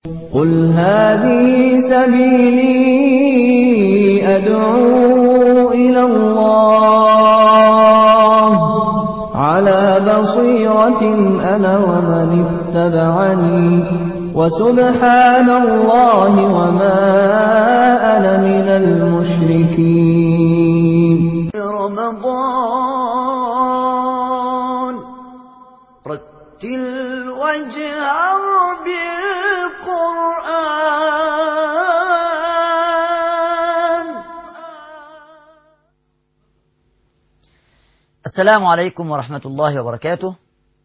قل هذه سبيلي أدعو إلى الله على بصيرة أنا ومن اتبعني وسبحان الله وما أنا من المشركين. رمضان رتل واجهر بالقرآن. السلام عليكم ورحمة الله وبركاته.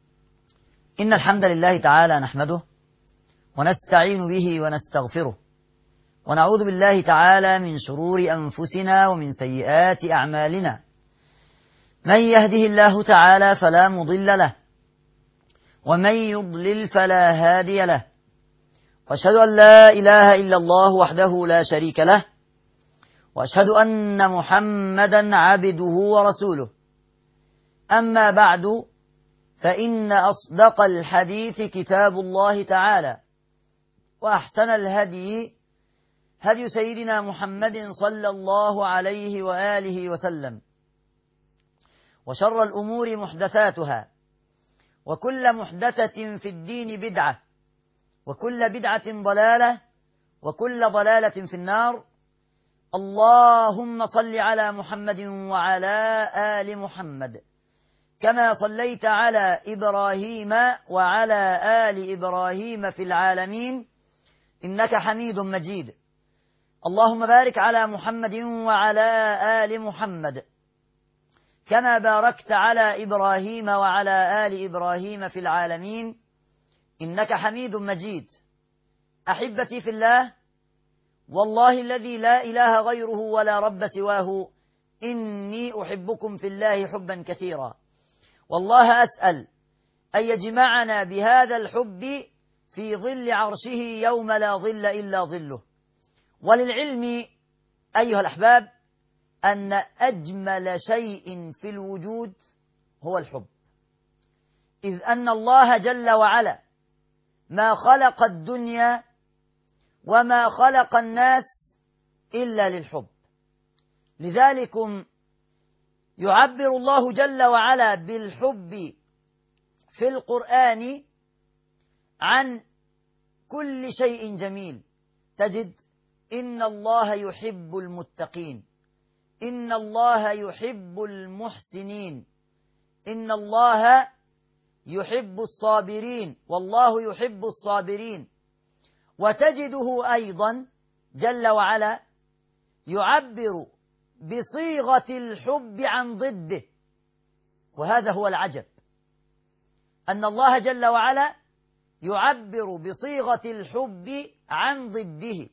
إن الحمد لله تعالى نحمده ونستعين به ونستغفره ونعوذ بالله تعالى من شرور أنفسنا ومن سيئات أعمالنا. من يهده الله تعالى فلا مضل له ومن يضلل فلا هادي له، وأشهد أن لا إله إلا الله وحده لا شريك له، وأشهد أن محمدا عبده ورسوله. أما بعد، فإن أصدق الحديث كتاب الله تعالى، وأحسن الهدي هدي سيدنا محمد صلى الله عليه وآله وسلم، وشر الأمور محدثاتها، وكل محدثة في الدين بدعة، وكل بدعة ضلالة، وكل ضلالة في النار. اللهم صل على محمد وعلى آل محمد كما صليت على إبراهيم وعلى آل إبراهيم في العالمين إنك حميد مجيد. اللهم بارك على محمد وعلى آل محمد كما باركت على إبراهيم وعلى آل إبراهيم في العالمين إنك حميد مجيد. أحبتي في الله، والله الذي لا إله غيره ولا رب سواه، إني أحبكم في الله حبا كثيرا. والله أسأل أن يجمعنا بهذا الحب في ظل عرشه يوم لا ظل إلا ظله. وللعلم أيها الأحباب أن أجمل شيء في الوجود هو الحب، إذ أن الله جل وعلا ما خلق الدنيا وما خلق الناس إلا للحب. لذلكم يعبر الله جل وعلا بالحب في القرآن عن كل شيء جميل. تجد إن الله يحب المتقين، إن الله يحب المحسنين، إن الله يحب الصابرين، والله يحب الصابرين. وتجده أيضا جل وعلا يعبر بصيغة الحب عن ضده، وهذا هو العجب، أن الله جل وعلا يعبر بصيغة الحب عن ضده.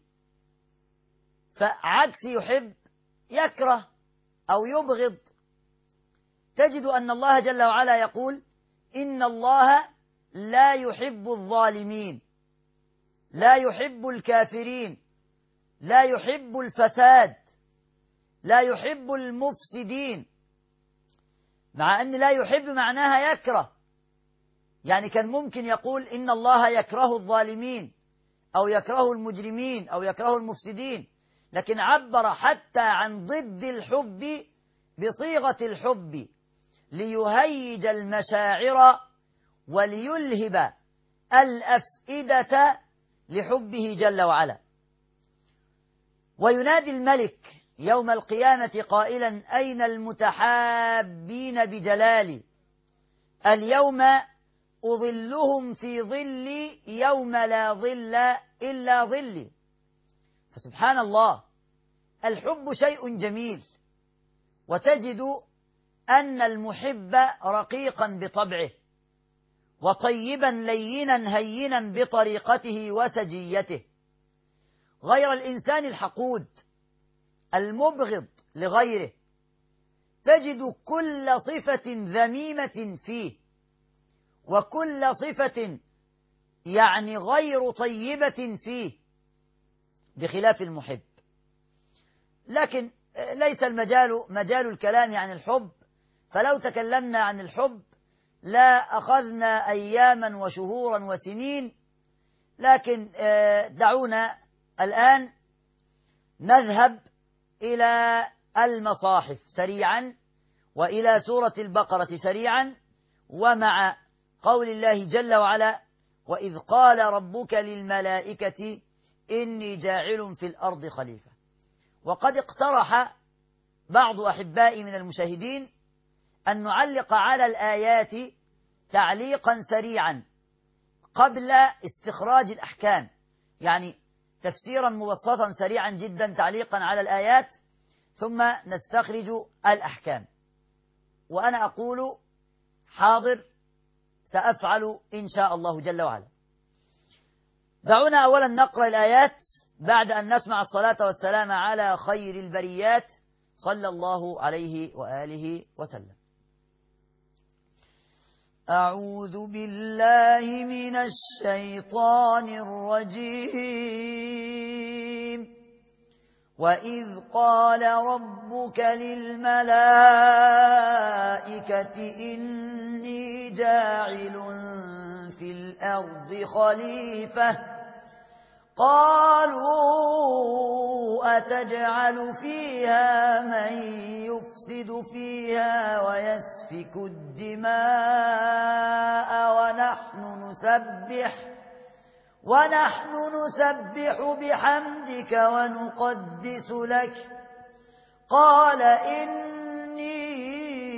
فعكس يحب يكره أو يبغض. تجد أن الله جل وعلا يقول إن الله لا يحب الظالمين، لا يحب الكافرين، لا يحب الفساد، لا يحب المفسدين. مع أن لا يحب معناها يكره، يعني كان ممكن يقول إن الله يكره الظالمين أو يكره المجرمين أو يكره المفسدين، لكن عبر حتى عن ضد الحب بصيغة الحب ليهيج المشاعر وليلهب الأفئدة لحبه جل وعلا. وينادي الملك يوم القيامة قائلا أين المتحابين بجلالي، اليوم أظلهم في ظلي يوم لا ظل إلا ظلي. فسبحان الله، الحب شيء جميل، وتجد أن المحب رقيقا بطبعه، وطيبا لينا هينا بطريقته وسجيته، غير الإنسان الحقود المبغض لغيره. تجد كل صفة ذميمة فيه، وكل صفة يعني غير طيبة فيه، بخلاف المحب. لكن ليس مجال الكلام عن الحب، فلو تكلمنا عن الحب لا أخذنا أياما وشهورا وسنين لكن دعونا الآن نذهب إلى المصاحف سريعا وإلى سورة البقرة سريعا، ومع قول الله جل وعلا: وإذ قال ربك للملائكة إني جاعل في الأرض خليفة. وقد اقترح بعض أحبائي من المشاهدين أن نعلق على الآيات تعليقا سريعا قبل استخراج الأحكام، يعني تفسيرا مبسطا سريعا جدا تعليقا على الآيات ثم نستخرج الأحكام. وأنا أقول حاضر، سأفعل إن شاء الله جل وعلا. دعونا أولا نقرأ الآيات بعد أن نسمع الصلاة والسلام على خير البريات صلى الله عليه وآله وسلم. أعوذ بالله من الشيطان الرجيم. وإذ قال ربك للملائكة إني جاعل في الأرض خليفة قالوا أتجعل فيها من يفسد فيها ويسفك الدماء ونحن نسبح بحمدك ونقدس لك قال إني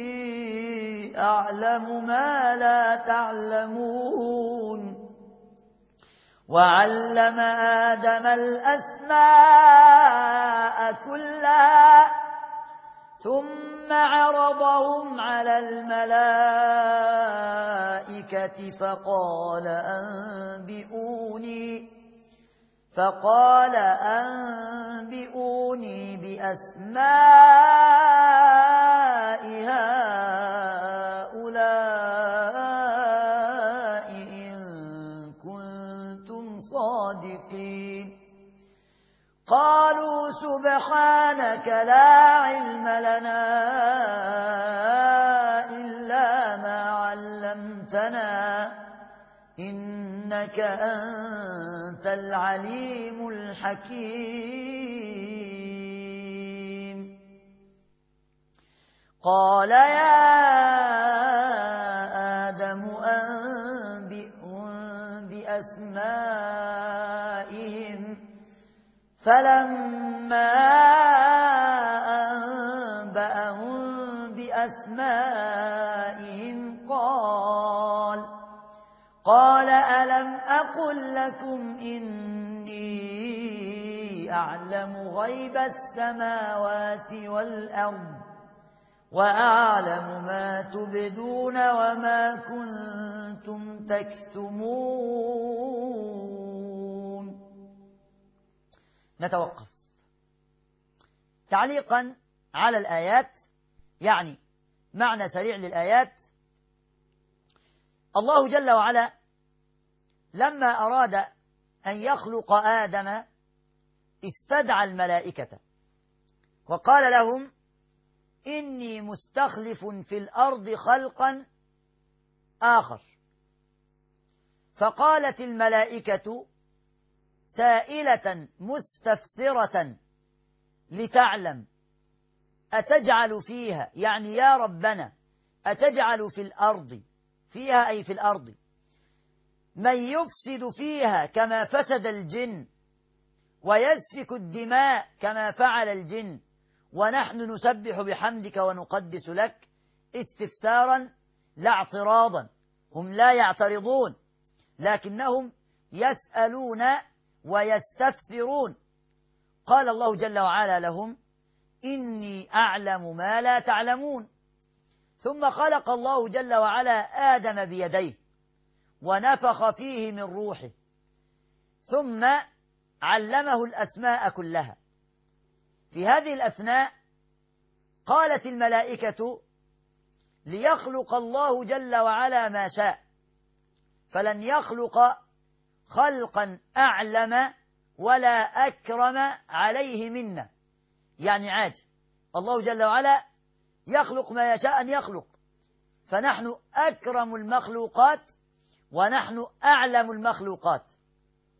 أعلم ما لا تعلمون. وعلم آدم الأسماء كلها ثم عرضهم على الملائكة فقال أنبئوني بأسماء هؤلاء إن كنتم صادقين. قالوا سبحانك لا علم لنا إلا ما علمتنا إنك أنت العليم الحكيم. قال يا آدم أنبئهم بأسمائهم فلما أنبأهم بأسمائهم قال ألم أقل لكم إني أعلم غيب السماوات والأرض وأعلم ما تبدون وما كنتم تكتمون. نتوقف تعليقا على الآيات، يعني معنى سريع للآيات. الله جل وعلا لما أراد أن يخلق آدم استدعى الملائكة وقال لهم إني مستخلف في الأرض خلقا آخر. فقالت الملائكة سائلة مستفسرة لتعلم أتجعل فيها، يعني يا ربنا أتجعل في الأرض، فيها أي في الأرض، من يفسد فيها كما فسد الجن ويسفك الدماء كما فعل الجن ونحن نسبح بحمدك ونقدس لك، استفسارا لا اعتراضا. هم لا يعترضون لكنهم يسألون ويستفسرون. قال الله جل وعلا لهم إني أعلم ما لا تعلمون. ثم خلق الله جل وعلا آدم بيديه ونفخ فيه من روحه ثم علمه الأسماء كلها. في هذه الأثناء قالت الملائكة ليخلق الله جل وعلا ما شاء، فلن يخلق خلقا أعلم ولا أكرم عليه منا، يعني عادي الله جل وعلا يخلق ما يشاء أن يخلق، فنحن أكرم المخلوقات ونحن أعلم المخلوقات.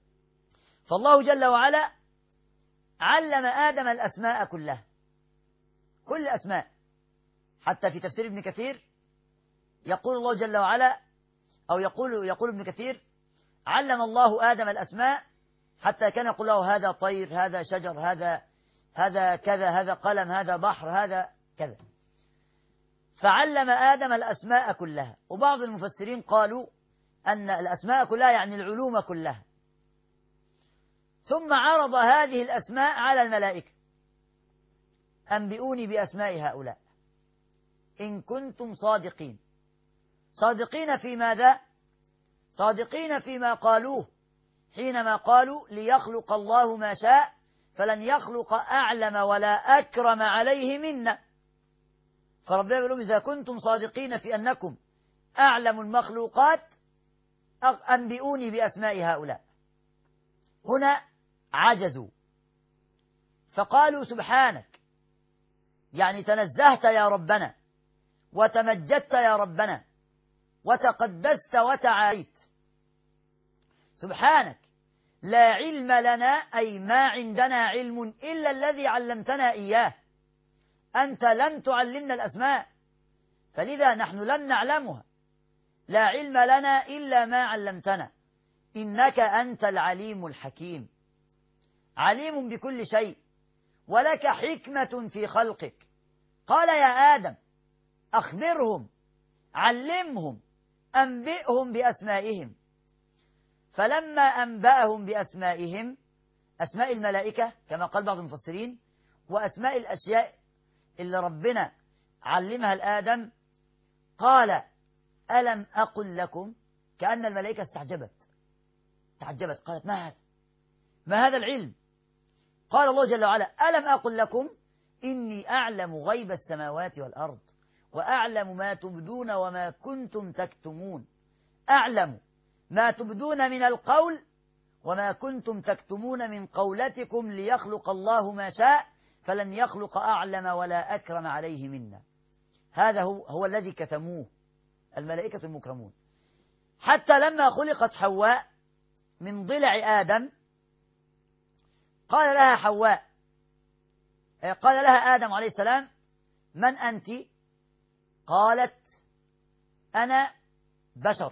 فالله جل وعلا علم آدم الأسماء كلها، كل الأسماء. حتى في تفسير ابن كثير يقول الله جل وعلا، أو يقول ابن كثير: علم الله آدم الأسماء حتى كان يقول له هذا طير، هذا شجر، هذا كذا، هذا قلم، هذا بحر، هذا كذا. فعلم آدم الأسماء كلها. وبعض المفسرين قالوا أن الأسماء كلها يعني العلوم كلها. ثم عرض هذه الأسماء على الملائكة: أنبئوني بأسماء هؤلاء إن كنتم صادقين. صادقين في ماذا؟ صادقين فيما قالوه حينما قالوا ليخلق الله ما شاء فلن يخلق أعلم ولا أكرم عليه منا. فربنا يقول لهم: إذا كنتم صادقين في أنكم أعلم المخلوقات أنبئوني بأسماء هؤلاء. هنا عجزوا فقالوا: سبحانك، يعني تنزهت يا ربنا وتمجدت يا ربنا وتقدست وتعاليت. سبحانك لا علم لنا، أي ما عندنا علم إلا الذي علمتنا إياه. أنت لم تعلمنا الأسماء، فلذا نحن لم نعلمها. لا علم لنا إلا ما علمتنا، إنك أنت العليم الحكيم. عليم بكل شيء، ولك حكمة في خلقك. قال: يا آدم أخبرهم، علمهم، أنبئهم بأسمائهم. فلما أنبأهم بأسمائهم، أسماء الملائكة كما قال بعض المفسرين، وأسماء الأشياء اللي ربنا علمها لآدم، قال: ألم أقل لكم؟ كأن الملائكة تعجبت، قالت: ما هذا العلم؟ قال الله جل وعلا: ألم أقل لكم إني أعلم غيب السماوات والأرض وأعلم ما تبدون وما كنتم تكتمون. أعلم ما تبدون من القول وما كنتم تكتمون من قولتكم ليخلق الله ما شاء فلن يخلق أعلم ولا أكرم عليه منا. هذا هو الذي كتموه الملائكة المكرمون. حتى لما خلقت حواء من ضلع آدم قال لها حواء، قال لها آدم عليه السلام: من أنت؟ قالت: أنا بشر.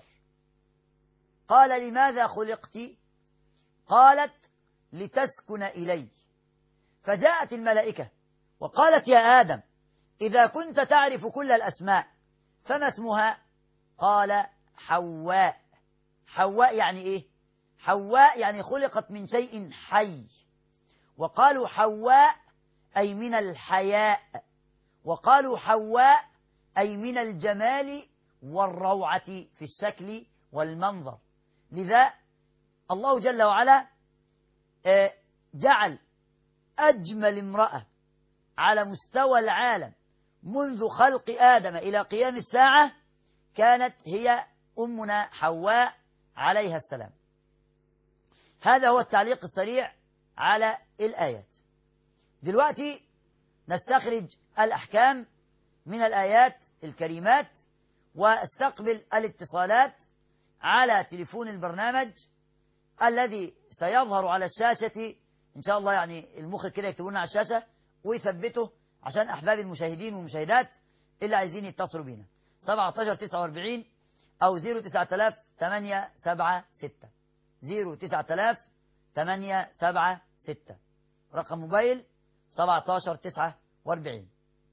قال: لماذا خلقت؟ قالت: لتسكن إلي. فجاءت الملائكة وقالت: يا آدم إذا كنت تعرف كل الأسماء فما اسمها؟ قال: حواء. حواء يعني إيه؟ حواء يعني خلقت من شيء حي. وقالوا حواء أي من الحياء، وقالوا حواء أي من الجمال والروعة في الشكل والمنظر. لذا الله جل وعلا جعل أجمل امرأة على مستوى العالم منذ خلق آدم إلى قيام الساعة كانت هي أمنا حواء عليها السلام. هذا هو التعليق السريع على الآيات. دلوقتي نستخرج الأحكام من الآيات الكريمات، واستقبل الاتصالات على تليفون البرنامج الذي سيظهر على الشاشة إن شاء الله. يعني المخرج كده يكتبونه على الشاشة ويثبته عشان أحباب المشاهدين والمشاهدات اللي عايزين يتصلوا بينا: 1749 أو 09000-876 09000-876 رقم موبايل 1749.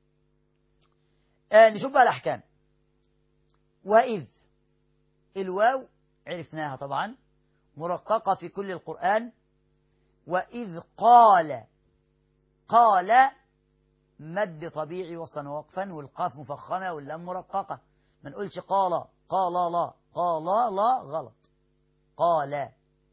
نشوف بقى الأحكام. وإذ، الواو عرفناها طبعا، مرققة في كل القرآن. وإذ قال مد طبيعي وصلا ووقفا، والقاف مفخمة واللام مرققة. ما نقولش قال لا غلط. قال.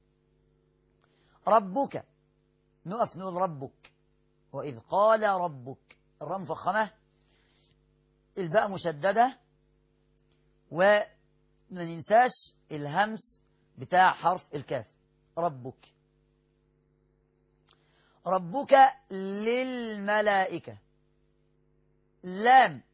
ربك، نقف نقول ربك. وإذ قال ربك، الراء مفخمة، الباء مشددة، وما ننساش الهمس بتاع حرف الكاف. ربك. ربك للملائكة، لام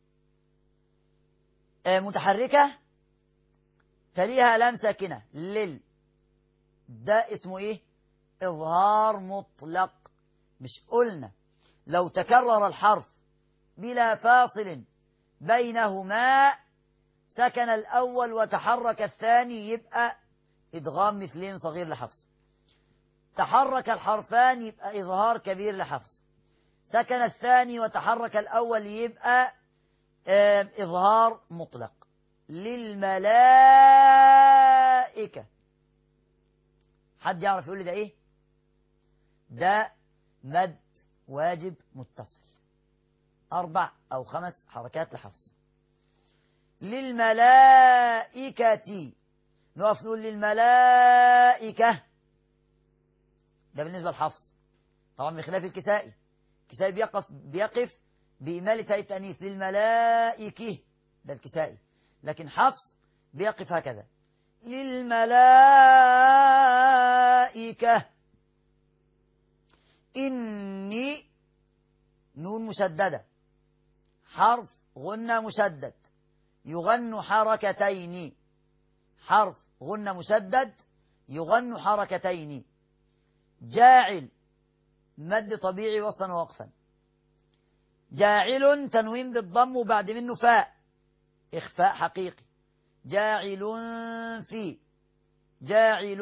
متحركة تليها لام ساكنة. ده اسمه ايه؟ إظهار مطلق. مش قلنا لو تكرر الحرف بلا فاصل بينهما سكن الأول وتحرك الثاني يبقى إدغام مثلين صغير لحفص. تحرك الحرفان يبقى إظهار كبير لحفص. سكن الثاني وتحرك الأول يبقى إظهار مطلق. للملائكة. حد يعرف يقول لي ده إيه؟ ده مد واجب متصل 4 أو 5 حركات لحفص. للملائكة نقف نقول للملائكة، ده بالنسبة لحفص طبعا بخلاف الكسائي. الكسائي بيقف بإمالة هاء التأنيث للملائكة، ده الكسائي. لكن حفص بيقف هكذا للملائكة. إني نون مشددة حرف غنة مشدد يغن حركتين. حرف غنة مشدد يغن حركتين. جاعل مد طبيعي وصلا ووقفا. جاعل تنوين بالضم وبعد منه فاء إخفاء حقيقي. جاعل في. جاعل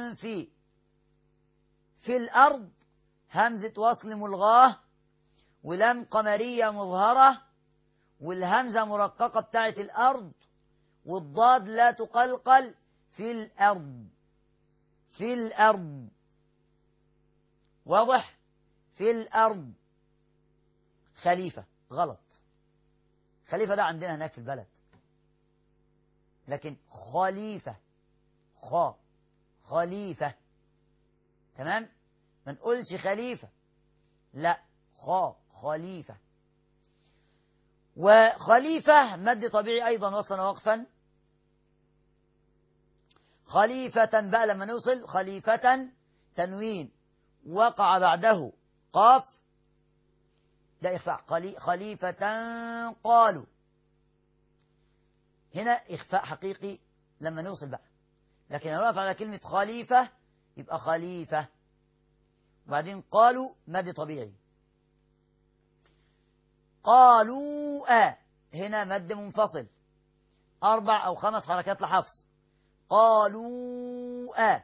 في الأرض همزة وصل ملغاه ولام قمرية مظهرة والهمزة مرققة بتاعت الأرض والضاد لا تقلقل في الأرض. في الأرض واضح. في الأرض. خليفة غلط. خليفة ده عندنا هناك في البلد، لكن خليفة خليفة. تمام. ما نقولش خليفة، لا خليفة. وخليفة مد طبيعي أيضا وصلا ووقفا. خليفة بقى لما نوصل خليفة تنوين وقع بعده قاف ده إخفاء. خليفة قالوا هنا إخفاء حقيقي لما نوصل بقى. لكن لو نقف على كلمة خليفة يبقى خليفة وبعدين قالوا مد طبيعي. قالوا هنا مد منفصل 4 أو 5 حركات لحفص. قالوا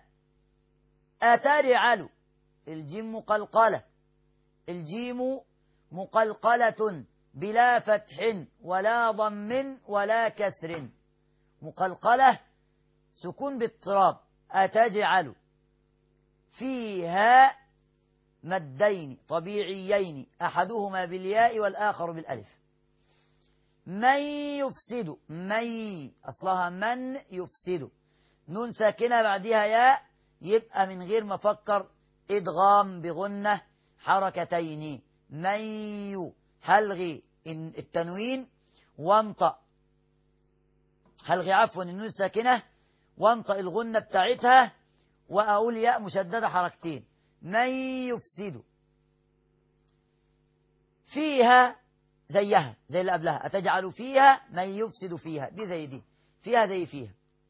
أترعل الجيم مقلقلة. الجيم مقلقلة بلا فتح ولا ضم ولا كسر. مقلقلة سكون باضطراب. أتجعل فيها مدين طبيعيين أحدهما بالياء والآخر بالألف. من يفسد. من أصلها من يفسد نون ساكنة بعدها ياء يبقى من غير ما أفكر إدغام بغنة حركتين. من هلغي التنوين وانطق. هلغي عفوا النون ساكنة وانطق الغنة بتاعتها وأقول ياء مشددة حركتين. من يفسد. فيها زيها زي اللي قبلها. أتجعل فيها من يفسد فيها دي زي دي. فيها زي فيها.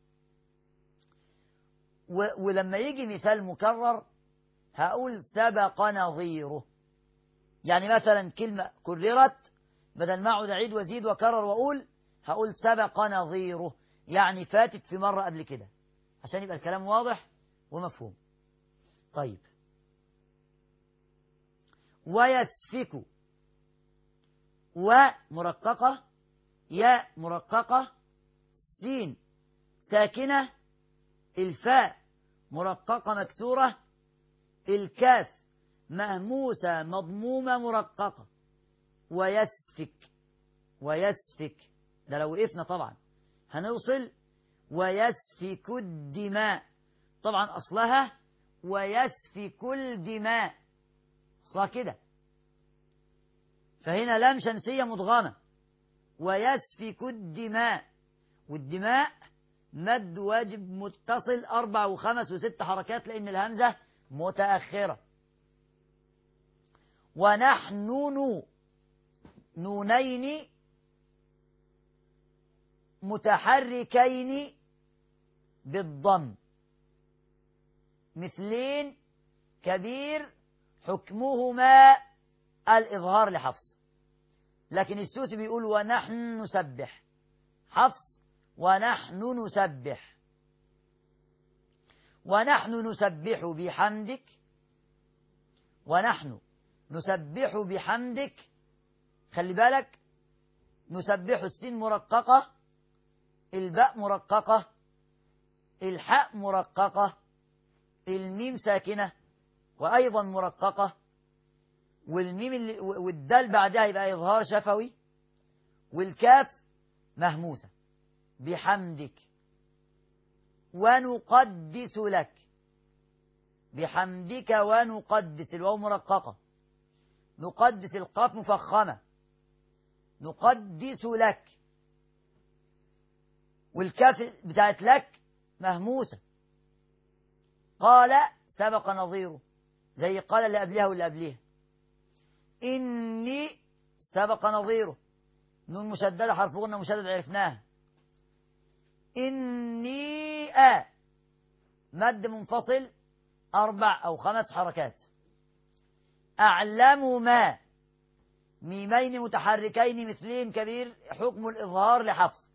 ولما يجي مثال مكرر هقول سبق نظيره. يعني مثلا كلمة كررت بدل ما أقعد أعيد وأزيد وأكرر وأقول هقول سبق نظيره، يعني فاتت في مرة قبل كده عشان يبقى الكلام واضح ومفهوم. طيب. ويسفك. ومرققة ياء مرققة سين ساكنة الفاء مرققة مكسورة الكاف مهموسة مضمومة مرققة. ويسفك. ويسفك ده لو وقفنا طبعا هنوصل ويسفك الدماء. طبعا أصلها ويسفك الدماء أصلها كده، فهنا لام شمسية مدغمة. ويسفك الدماء. والدماء مد واجب متصل 4 و5 و6 حركات لأن الهمزة متأخرة. ونحن نونين متحركين بالضم مثلين كبير حكمهما الإظهار لحفص، لكن السوسي بيقول ونحن نسبح. حفص ونحن نسبح، ونحن نسبح بحمدك، ونحن نسبح بحمدك. خلي بالك، نسبح السين مرققة، الباء مرققة، الحاء مرققة، الميم ساكنة وأيضا مرققة، والميم والدال بعدها يبقى إظهار شفوي، والكاف مهموسة. بحمدك ونقدس لك، بحمدك ونقدس، الواو مرققة، نقدس القاف مفخمة، نقدس لك، والكاف بتاعت لك مهموسة. قال سبق نظيره، زي قال اللي قبلها واللي قبلها. إني سبق نظيره، نون مشددة حرف غنة مشدد عرفناها. إني مد منفصل 4 أو 5 حركات. أعلم ما، ميمين متحركين مثلين كبير حكم الإظهار لحفص.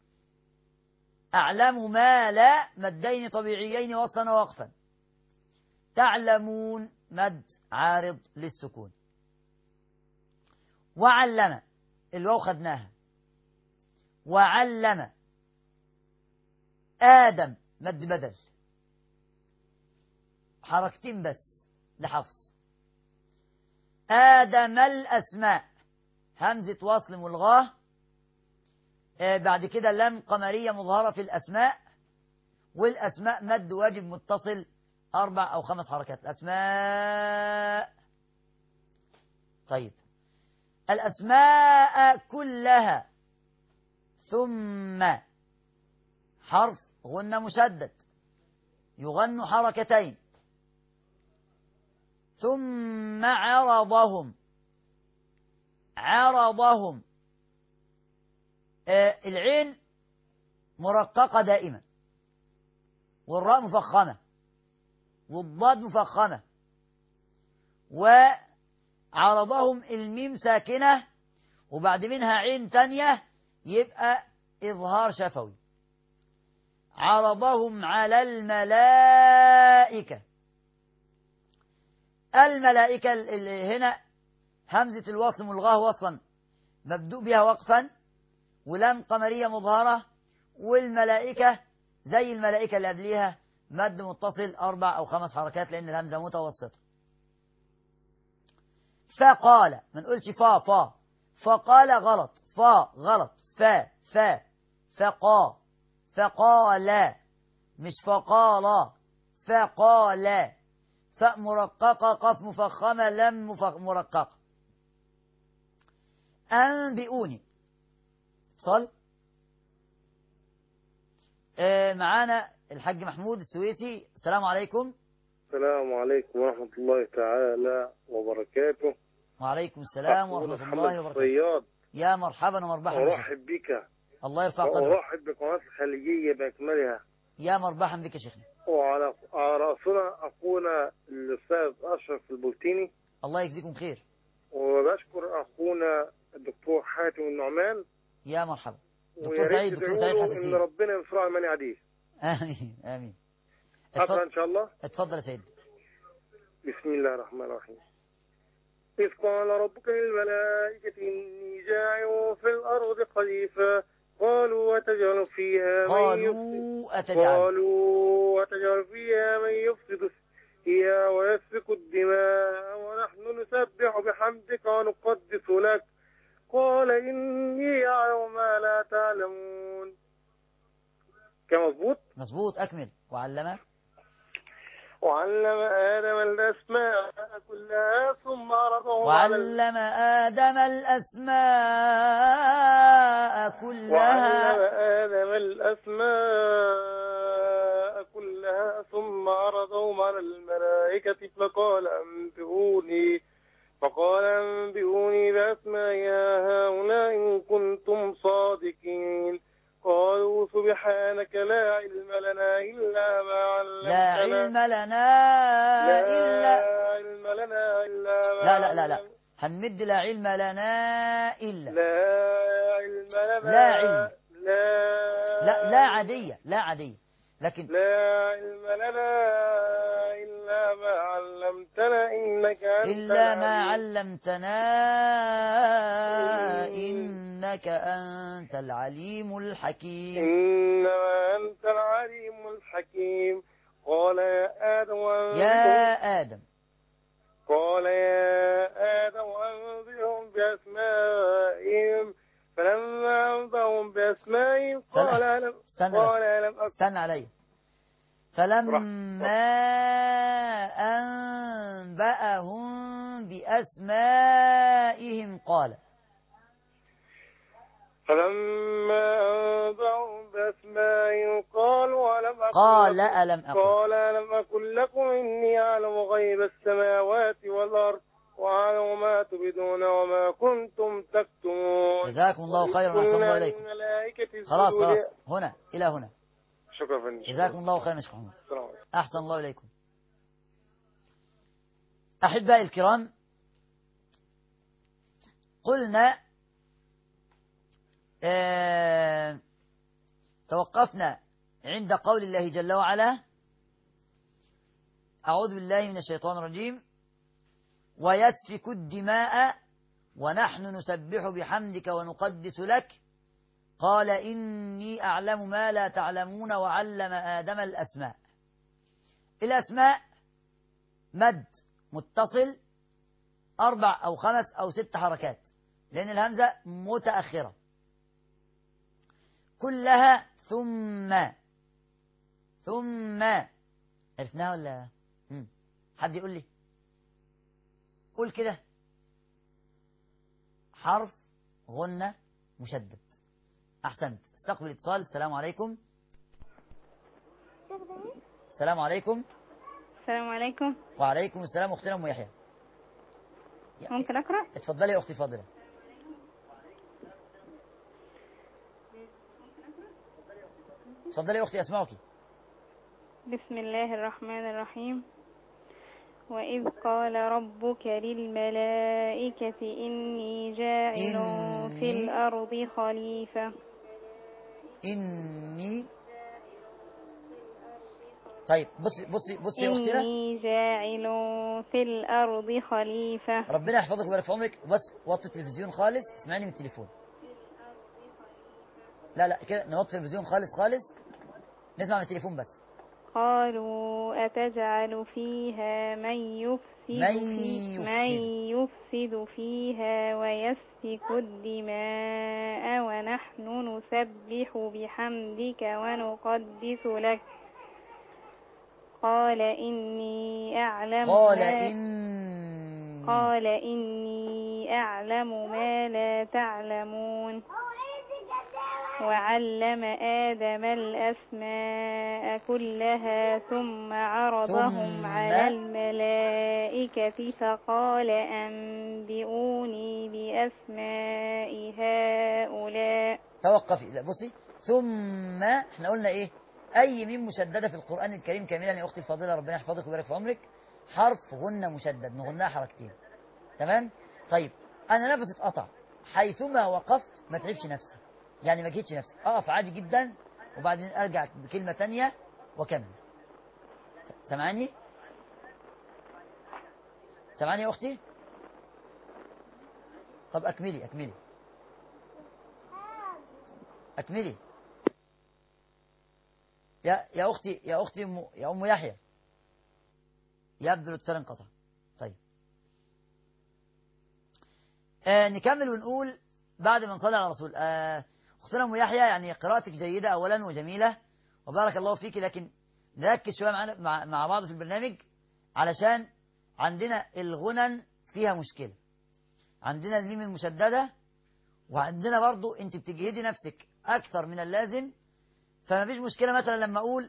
أعلم ما لا، مدين طبيعيين وصلا ووقفا. تعلمون مد عارض للسكون. وعلم، الواو خدناها. وعلم آدم مد بدل، حركتين بس لحفص. آدم الأسماء، همزة وصل ملغاه، بعد كده لام قمرية مظهرة في الأسماء، والأسماء مد واجب متصل 4 أو 5 حركات. الأسماء. طيب، الأسماء كلها، ثم حرف غنة مشدد يغن حركتين. ثم عرضهم، عرضهم، العين مرققة دائما، والراء مفخمة، والضاد مفخمة، وعرضهم الميم ساكنة وبعد منها عين تانية، يبقى إظهار شفوي. عرضهم على الملائكة، الملائكة اللي هنا همزة الوصل ملغاه وصلا مبدوء بها وقفا، ولام قمرية مظهرة، والملائكة زي الملائكة اللي قبليها مد متصل 4 أو 5 حركات لأن الهمزة متوسطة. فقال، ما نقولش فا، فقال غلط، فا غلط، فا فقال، مش فقال، فقال. فاء مرققة، قاف مفخمة، لم مرققة. أنبئوني. صل. معانا الحاج محمود السويسي. السلام عليكم. السلام عليكم ورحمة الله تعالى وبركاته. وعليكم السلام ورحمة الله وبركاته. الصياد. يا مرحبا ومرحبا. أرحب بك. الله يرفع قدرك. وأرحب بقناة الخليجية بأكملها. يا مرحبا بك يا شيخنا. وعلى رأسنا أخونا الأستاذ أشرف البلتيني. الله يجزيكم خير. وبشكر أخونا الدكتور حاتم النعمان. يا مرحبا. دكتور سعيد حساسين. إن ربنا ينصر من يعديه. آمين آمين. أقرأ إن شاء الله. اتفضل يا سيدي. بسم الله الرحمن الرحيم. إذ قال ربك للملائكة إني جاعل في الأرض خليفة قالوا أتجعل فيها من يفسد فيها ويسفك الدماء ونحن نسبح بحمدك ونقدس لك قال إني أعلم ما لا تعلمون. كم مظبوط؟ أكمل. وعلم آدم الأسماء كلها ثم عرضهم ثم عرضهم على الملائكة فقال أنبئوني بأسماء هؤلاء إن كنتم صادقين قالوا سبحانك لا علم لنا إلا ما لا علمتنا. علم لنا لا إلا علم لنا إلا ما لا لا لا لا علمتنا. هنمد لا علم لنا إلا لا علم لنا. لا علم لا علم. عادية لا عادية لكن لا علم لنا إلا ما علمتنا إنك أنت إلا ما العليم. علمتنا إنك أنت العليم الحكيم. إنما أنت العليم الحكيم. قال يا آدم يا آدم أنبئهم بأسمائهم. فلما أنبأهم بأسمائهم قال استنى علي. فلما أنبأهم بأسمائهم قال ألم أقل لكم إني أعلم غيب السماوات والأرض وأعلم ما تبدون وما كنتم تكتمون. جزاكم الله خيرا أحسن الله إليكم. خلاص هنا إلى هنا. شكرا فندم. جزاكم الله خيرا شيخ محمود. السلام عليكم. أحسن الله إليكم. أحبائي الكرام، قلنا توقفنا عند قول الله جل وعلا: أعوذ بالله من الشيطان الرجيم: ويسفك الدماء ونحن نسبح بحمدك ونقدس لك قال إني أعلم ما لا تعلمون وعلم آدم الأسماء. الأسماء مد متصل 4 أو 5 أو 6 حركات، لأن الهمزة متأخرة، كلها ثم عرفناها ولا حد يقول لي؟ قول كده. حرف غنة مشدد. أحسنت. استقبل اتصال. السلام عليكم. السلام عليكم. السلام عليكم. وعليكم السلام. أختنا أم يحيى، ممكن أقرأ؟ اتفضلي يا أختي فاضلة. اتفضلي يا أختي أسمعك. بسم الله الرحمن الرحيم. وإذ قال ربك للملائكة إني جاعل في الأرض خليفة. طيب بصي يا أختنا. إني جاعل في الأرض خليفة. ربنا يحفظك ويبارك في عمرك. بس وطي التلفزيون خالص، اسمعني من التليفون. لا كده نوطي التلفزيون خالص، نسمع من التليفون بس. قالوا أتجعل فيها من يفسد فيها ويسفك الدماء ونحن نسبح بحمدك ونقدس لك قال إني أعلم ما لا تعلمون. وعلم آدم الأسماء كلها ثم عرضهم على الملائكة فقال أنبئوني بأسماء هؤلاء. توقفي. لا بصي، ثم احنا قلنا ايه؟ أي ميم مشددة في القرآن الكريم كاملا يا أختي الفاضلة ربنا يحفظك ويبارك في عمرك حرف غنة مشدد، نغناها حركتين. تمام؟ طيب أنا نفسي اتقطع، حيثما وقفت ما تعبش نفسي، يعني ما جيتش نفسي، أقف عادي جدا وبعدين أرجع بكلمة تانية وكمل. سمعني يا أختي؟ طب أكملي يا أختي يا أم يحيى، يبدو الاتصال انقطع. طيب نكمل ونقول بعد ما نصلي على رسول. أختنا أم يحيى، يعني قراءتك جيدة أولا وجميلة وبارك الله فيك، لكن نركز شوية مع بعض في البرنامج علشان عندنا الغنن فيها مشكلة، عندنا الميم المشددة، وعندنا برضو أنت بتجهدي نفسك أكثر من اللازم. فما فيش مشكلة مثلا لما أقول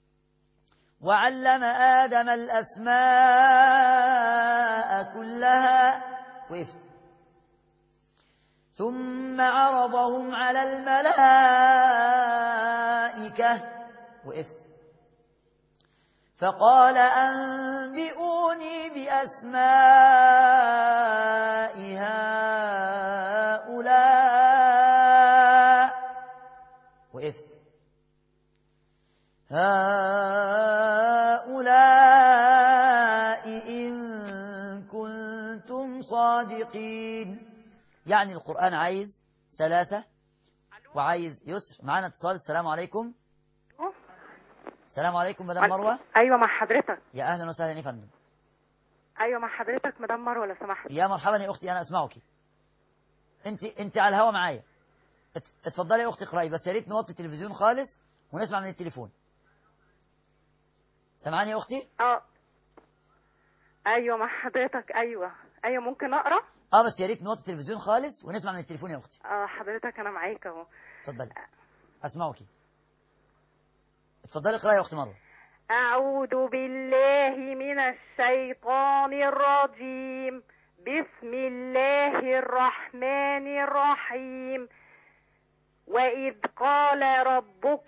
وعلم آدم الأسماء كلها، وقفت، ثم عرضهم على الملائكة وقفت فقال أنبئوني بأسماء هؤلاء وقفت إن كنتم صادقين. يعني القرآن عايز سلاسة وعايز يسر. معانا اتصال. السلام عليكم. السلام عليكم مدام مروة. ايوه مع حضرتك. يا اهلا وسهلا يا فندم. ايوه مع حضرتك مدام مروة لو سمحت. يا مرحبا يا اختي، انا اسمعك. انت على الهوا معايا. اتفضلي يا اختي اقراي، بس يا ريت نوطي التلفزيون خالص ونسمع من التليفون. سامعاني يا اختي؟ ايوه مع حضرتك. ايوه ممكن اقرا؟ بس يا ريت نوطي التلفزيون خالص ونسمع من التليفون يا اختي. حضرتك انا معاك اهو. اتفضلي اسمعك. اتفضلي اقراي يا اختي مروة. اعوذ بالله من الشيطان الرجيم. بسم الله الرحمن الرحيم. وإذ قال ربك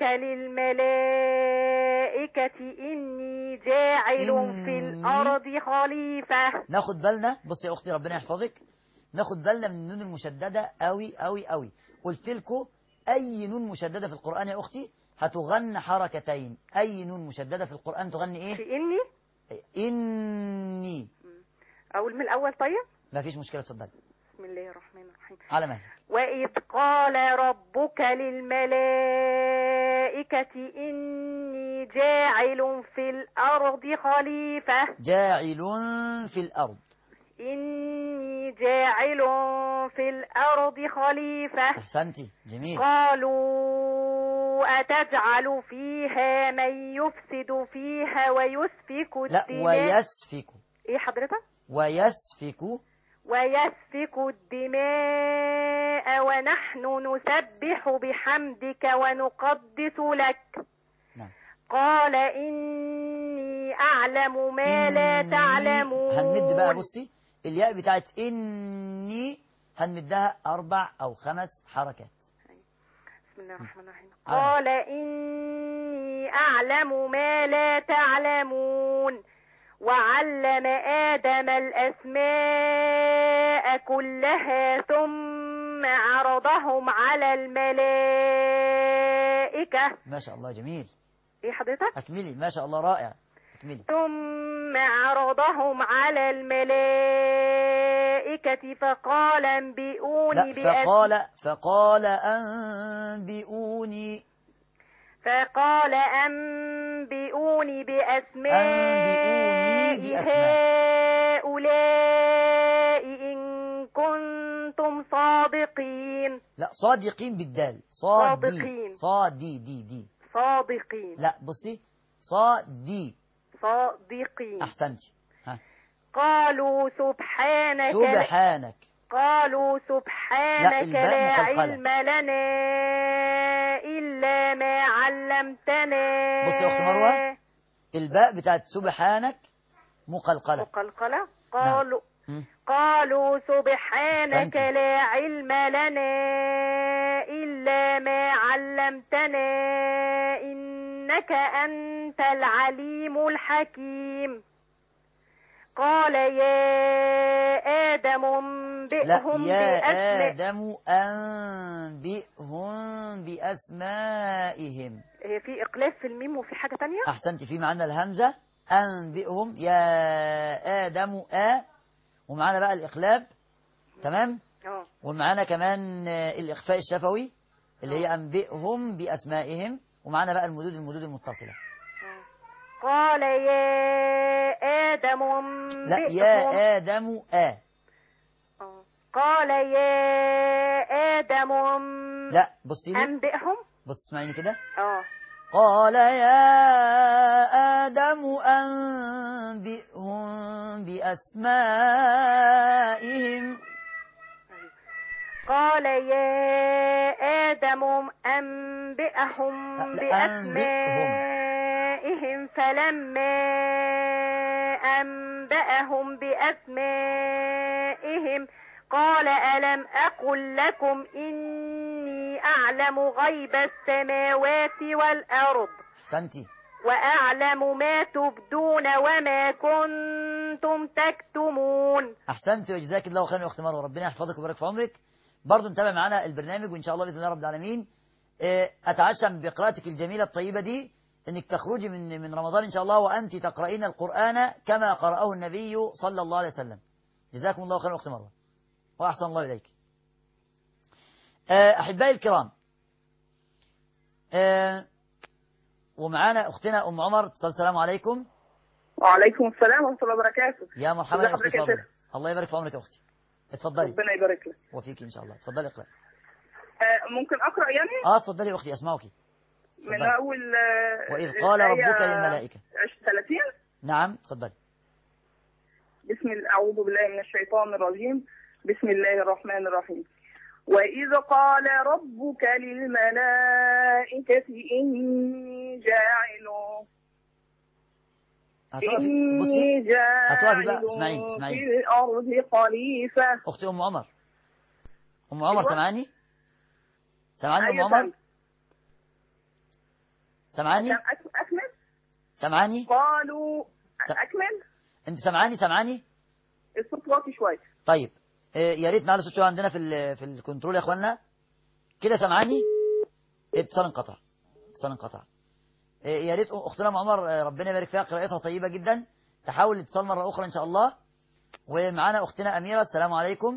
للملائكة إني جاعل في الأرض خليفة. ناخد بالنا، بصي يا أختي ربنا يحفظك، ناخد بالنا من النون المشددة قوي قوي قوي. قلت لكم أي نون مشددة في القرآن يا أختي هتغن حركتين. أي نون مشددة في القرآن تغني إيه؟ في إني. إني. أقول من الأول طيب؟ ما فيش مشكلة، اتفضلي. بسم الله الرحمن الرحيم. على مهلك. وإذ قال ربك للملائكة إني جاعل في الأرض خليفة. جاعل في الأرض. إني جاعل في الأرض خليفة. أحسنتي، جميل. قالوا أتجعل فيها من يفسد فيها ويسفك الدماء. لا، ويسفك. إيه حضرتك؟ ويسفك الدماء ونحن نسبح بحمدك ونقدس لك. نعم. قال إني أعلم ما لا تعلمون. هنمد بقى، بصي الياء بتاعت إني هنمدها 4 أو 5 حركات. بسم الله الرحمن الرحيم. قال إني أعلم ما لا تعلمون. وعلم آدم الأسماء كلها ثم عرضهم على الملائكة. ما شاء الله، جميل. إيه حضرتك؟ أكملي. ما شاء الله، رائع. أكملي. ثم عرضهم على الملائكة فقال انبئوني فقال أنبئوني. فقال أنبئوني بأسماء هؤلاء إن كنتم صادقين. لا، صادقين بالدال. صادقين. صادي دي. صادقين. لا بصي، صادي. صادقين. أحسنتي. قالوا سبحانك. قالوا سبحانك لا علم لنا إلا ما علمتنا. بصي يا أخت مروة، الباء بتاعت سبحانك مقلقلة. قالوا نعم. قالوا سبحانك لا علم لنا إلا ما علمتنا إنك أنت العليم الحكيم. قال يا آدم أنبئهم بأسمائهم. هي في إقلاب في الميم وفي حاجة تانية؟ أحسنت، في معنى الهمزة أنبئهم يا آدم ومعانا بقى الإقلاب. تمام. ومعانا كمان الإخفاء الشفوي اللي هي أنبئهم بأسمائهم، ومعانا بقى المدود المتصلة. قال يا آدم أنبئهم. لا، يا آدم قال يا آدم لا بصي لي. أنبئهم. بص اسمعيني كده. قال يا آدم أنبئهم بأسمائهم. قال يا آدم أنبئهم بأسمائهم فلما أنبأهم بأسمائهم قال ألم أقل لكم إني أعلم غيب السماوات والأرض أحسنتي. وأعلم ما تبدون وما كنتم تكتمون. أحسنتي وجزاك الله خيرا يا أخت مروة، ربنا يحفظك ويبارك في عمرك. برضه نتابع معنا البرنامج وإن شاء الله بإذن الله رب العالمين. أتعشم بقراءتك الجميلة الطيبة دي إنك تخرجي من رمضان إن شاء الله وأنت تقرأين القرآن كما قرأه النبي صلى الله عليه وسلم. جزاكم الله خيرا أخت مروة وأحسن الله إليك. أحبائي الكرام، ومعانا أختنا أم عمر. السلام عليكم. وعليكم السلام ورحمة الله وبركاته. يا مرحبا يا أختي، اتفضلي. الله يبارك في عمرك يا أختي، اتفضلي. ربنا يبارك لك وفيك إن شاء الله. اتفضلي اقرأي. ممكن أقرأ يعني؟ اتفضلي يا أختي أسمعك. من أول وإذ قال ربك للملائكة 30. نعم اتفضلي. أعوذ بالله من الشيطان الرجيم. بسم الله الرحمن الرحيم. وإذ قال ربك للملائكة إني جاعل في الأرض خليفة. أختي أم عمر، أم عمر سمعني؟ سمعني أم عمر؟ سمعني؟ أكمل؟ سمعني؟ قالوا أكمل؟ أنت سمعني؟ الصوت واطي شوية. طيب يا ريت نعلي الصوت شوية عندنا في الكنترول يا إخواننا. كده سمعني؟ اتصال انقطع. يا ريت أختنا أم عمر ربنا يبارك فيها قراءتها طيبة جدا، تحاول الاتصال مرة أخرى إن شاء الله. ومعانا أختنا أميرة. السلام عليكم.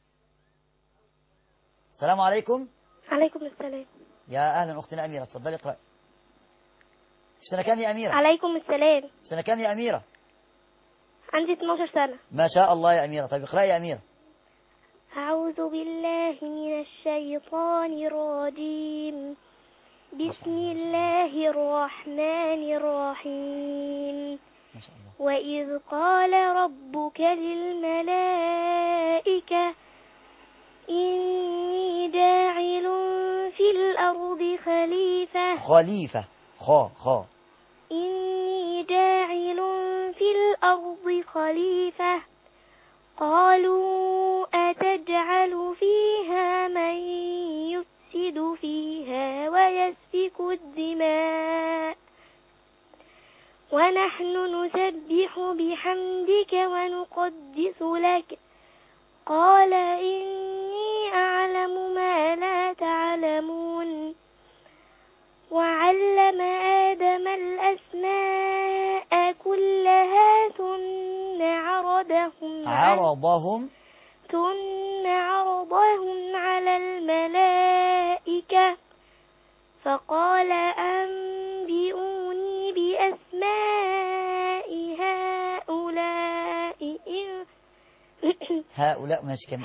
السلام عليكم. عليكم السلام. يا أهلا أختنا أميرة، اتفضلي اقرأي. في سنة كام يا أميرة؟ عليكم السلام. في سنة كام يا أميرة؟ عندي 12 سنة. ما شاء الله يا أميرة. طيب اقرأي يا أميرة. أعوذ بالله من الشيطان الرجيم. بسم الله الرحمن الرحيم. ما شاء الله. وإذ قال ربك للملائكة إني جاعل في الأرض خليفة. إني جاعل في الأرض خليفة. قالوا أتجعل فيها من يفسد فيها ويسفك الدماء ونحن نسبح بحمدك ونقدس لك. قال إني أعلم ما لا تعلمون. وعلم آدم الأسماء كلها ثم عرضهم على الملائكة فقال أنبئوني بأسماء هؤلاء ماشي كم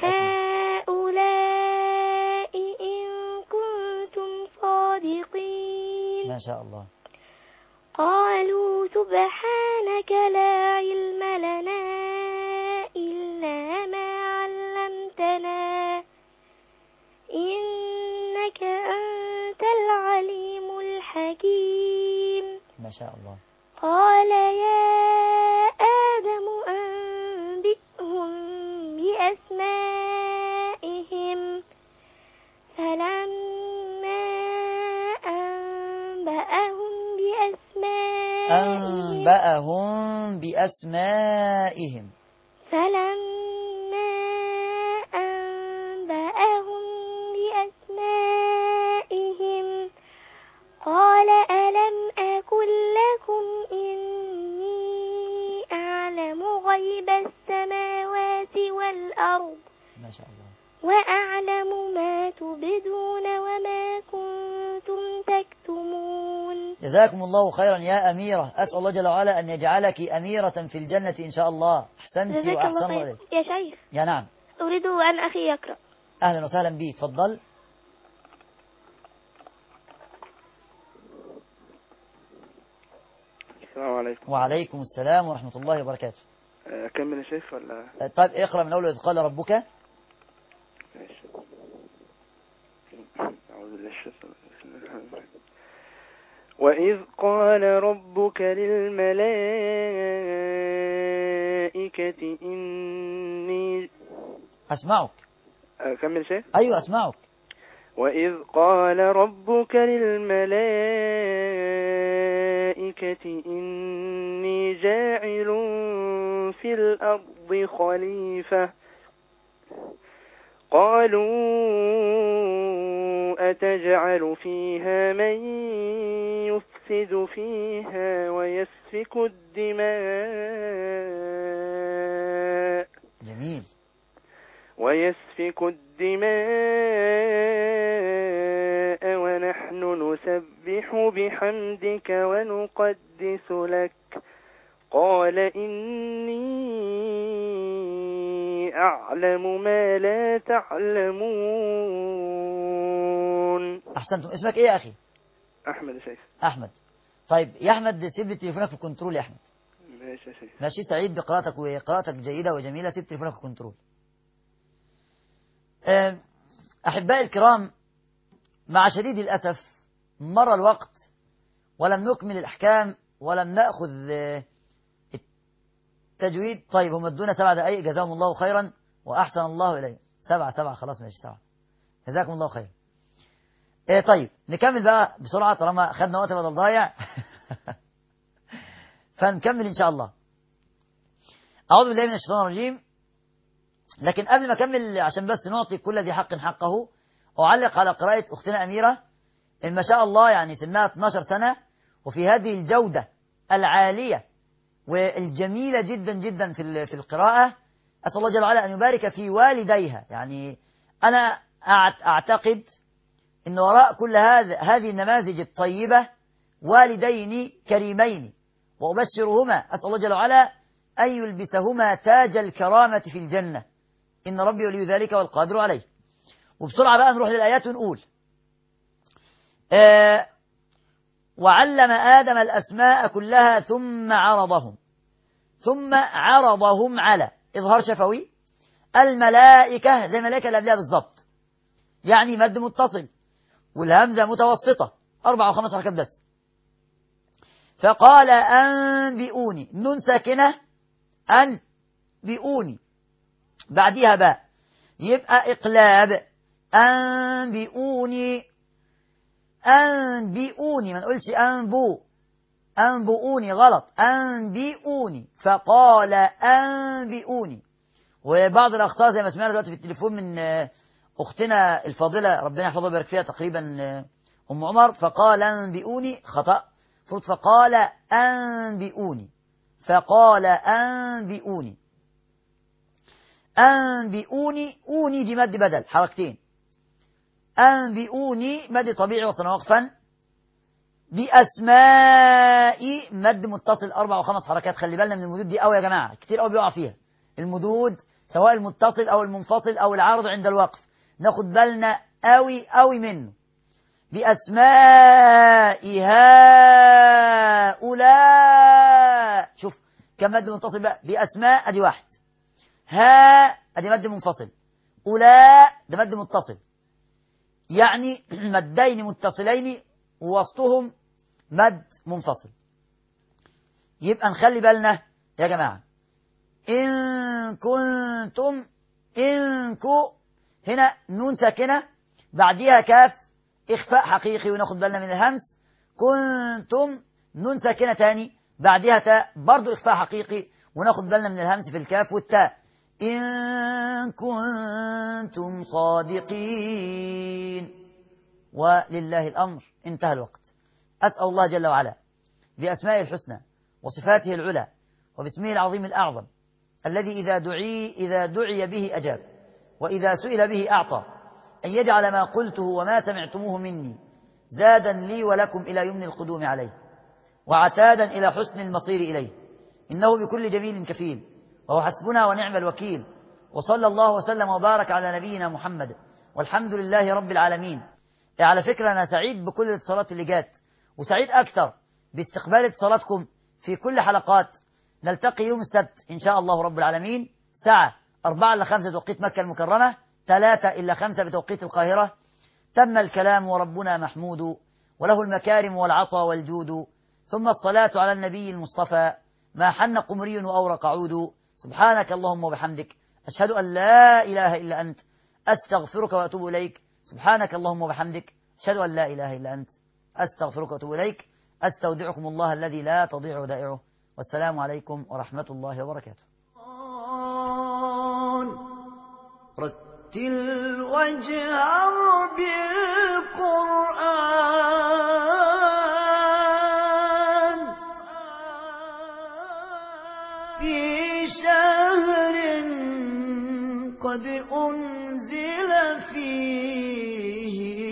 هؤلاء إن كنتم صادقين. ما شاء الله. قالوا سبحانك لا علم لنا إلا ما علمتنا إنك أنت العليم الحكيم. ما شاء الله. قال يا آدم أنبئهم بأسمائهم فلما أنبأهم بأسمائهم قال ألم أقل لكم إني أعلم غيب السماوات والأرض ما شاء الله. وأعلم ما تبدون وما كنتم تكتمون. جزاكم الله خيرا يا أميرة. أسأل الله جل وعلا أن يجعلك أميرة في الجنة إن شاء الله. أحسنتي وأحسن الله إليك. يا شيخ. يا نعم. أريد أن أخي يقرأ. أهلا وسهلا بي، تفضل. السلام عليكم. وعليكم السلام ورحمة الله وبركاته. أكمل يا شيخ ولا؟ طيب اقرأ من أول إذ قال ربك. ماشي. أعوذ بالله وإذ قال ربك للملائكة أسمعك. أكمل يا شيخ. أيوة أسمعك. وإذ قال ربك للملائكة إني جاعل في الأرض خليفة قالوا أتجعل فيها من يفسد فيها ويسفك الدماء جميل. ونحن نسبح بحمدك ونقدس لك قال إني أعلم ما لا تعلمون. أحسنتم. اسمك إيه يا أخي؟ أحمد يا شيخ. أحمد. طيب يا أحمد سيب لي تليفونك في الكنترول يا أحمد. ماشي يا شيخ. ماشي. سعيد بقراءتك وقراءتك جيدة وجميلة. سيب تليفونك في الكنترول. أحبائي الكرام، مع شديد الأسف مر الوقت ولم نكمل الأحكام ولم نأخذ التجويد. طيب هم ادونا 7 دقائق، جزاهم الله خيرا وأحسن الله إليه. 7 خلاص ماشي 7. جزاكم الله خير. طيب نكمل بقى بسرعة طالما خدنا وقت بدل ضايع. فنكمل إن شاء الله. أعوذ بالله من الشيطان الرجيم. لكن قبل ما أكمل عشان بس نعطي كل ذي حق حقه، أعلق على قراءة أختنا أميرة إن ما شاء الله يعني سنها 12 سنة، وفي هذه الجودة العالية والجميلة جدا جدا في القراءة. أسأل الله جل وعلا أن يبارك في والديها. يعني أنا أعتقد أن وراء كل هذه النماذج الطيبة والدين كريمين، وأبشرهما أسأل الله جل وعلا أن يلبسهما تاج الكرامة في الجنة، إن ربي ولي ذلك والقادر عليه. وبسرعة بقى نروح للآيات ونقول وعلم آدم الأسماء كلها ثم عرضهم على إظهار شفوي الملائكة، زي الملائكة اللي قبلها بالظبط، يعني مد متصل والهمزة متوسطة 4 و5 حركات بس. فقال أنبئوني، نون ساكنة أنبئوني بعديها باء، يبقى إقلاب. أنبئوني ما نقولش أنبؤوني غلط، أنبئوني. فقال أنبئوني. وبعض الأخطاء زي ما سمعنا دلوقتي في التليفون من أختنا الفاضلة ربنا يحفظها ويبارك فيها، تقريبا أم عمر، فقال أنبئوني خطأ، فرض فقال أنبئوني. أوني دي مد بدل حركتين. أنبئوني مد طبيعي وصلا وقفا. بأسماء مد متصل 4 و5 حركات. خلي بالنا من المدود دي قوي يا جماعة، كتير قوي بيقع فيها المدود، سواء المتصل أو المنفصل أو العارض عند الوقف، ناخد بالنا قوي منه. بأسماء هؤلاء. شوف كم مد منتصل بقى. بأسماء أدي 1، ها أدي مد منفصل، أولاء ده مد متصل، يعني مدين متصلين ووسطهم مد منفصل. يبقى نخلي بالنا يا جماعة. إن كنتم هنا نون ساكنة بعديها كاف إخفاء حقيقي وناخد بالنا من الهمس. كنتم نون ساكنة تاني بعديها تاء برضو إخفاء حقيقي وناخد بالنا من الهمس في الكاف والتاء. إن كنتم صادقين. ولله الأمر. انتهى الوقت. أسأل الله جل وعلا بأسمائه الحسنى وصفاته العلى وباسمه العظيم الأعظم الذي إذا دعي به أجاب وإذا سئل به أعطى، أن يجعل ما قلته وما سمعتموه مني زادا لي ولكم إلى يمن القدوم عليه وعتادا إلى حسن المصير إليه، إنه بكل جميل كفيل وهو حسبنا ونعم الوكيل. وصلى الله وسلم وبارك على نبينا محمد والحمد لله رب العالمين. على فكرة أنا سعيد بكل الاتصالات اللي جات، وسعيد أكثر باستقبال اتصالاتكم في كل حلقات. نلتقي يوم السبت إن شاء الله رب العالمين، ساعة 4 إلى 5 بتوقيت مكة المكرمة، 3 إلى 5 بتوقيت القاهرة. تم الكلام وربنا محمود، وله المكارم والعطا والجود، ثم الصلاة على النبي المصطفى، ما حن قمري وأورق عود. سبحانك اللهم وبحمدك، أشهد أن لا إله إلا أنت، أستغفرك وأتوب إليك. سبحانك اللهم وبحمدك، أشهد أن لا إله إلا أنت، أستغفرك وأتوب إليك. أستودعكم الله الذي لا تضيع ودائعه، والسلام عليكم ورحمة الله وبركاته. رتل واجهر بالقرآن في شهر قد أنزل فيه